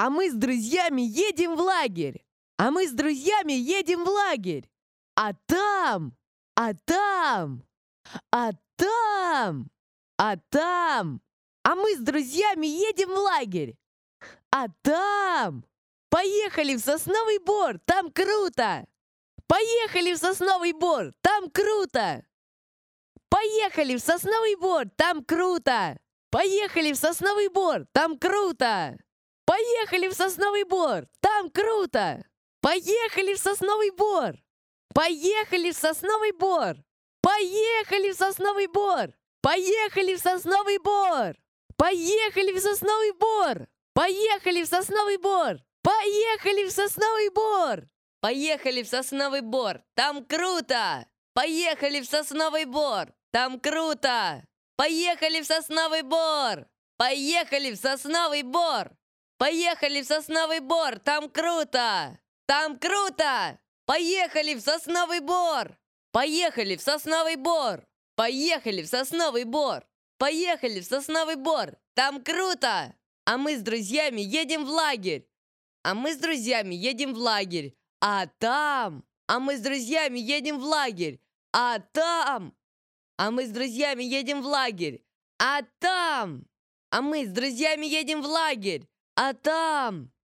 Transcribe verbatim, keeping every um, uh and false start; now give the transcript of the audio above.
А мы с друзьями едем в лагерь. А мы с друзьями едем в лагерь. А там, а там, а там, а там. А мы с друзьями едем в лагерь. А там. Поехали в Сосновый Бор, там круто. Поехали в Сосновый Бор, там круто. Поехали в Сосновый Бор, там круто. Поехали в Сосновый Бор, там круто. Поехали в Сосновый Бор, там круто. Поехали в Сосновый Бор. Поехали в Сосновый Бор. Поехали в Сосновый Бор. Поехали в Сосновый Бор. Поехали в Сосновый Бор. Поехали в Сосновый Бор. Поехали в Сосновый Бор. Поехали в Сосновый Бор, там круто. Поехали в Сосновый Бор, там круто. Поехали в Сосновый Бор. Поехали в Сосновый Бор. Поехали в Сосновый Бор, там круто. Там круто. Поехали в Сосновый Бор. Поехали в Сосновый Бор. Поехали в Сосновый Бор. Поехали в Сосновый Бор, там круто. А мы с друзьями едем в лагерь. А мы с друзьями едем в лагерь. А там. А мы с друзьями едем в лагерь. А там. А мы с друзьями едем в лагерь. А там. А мы с друзьями едем в лагерь. А там.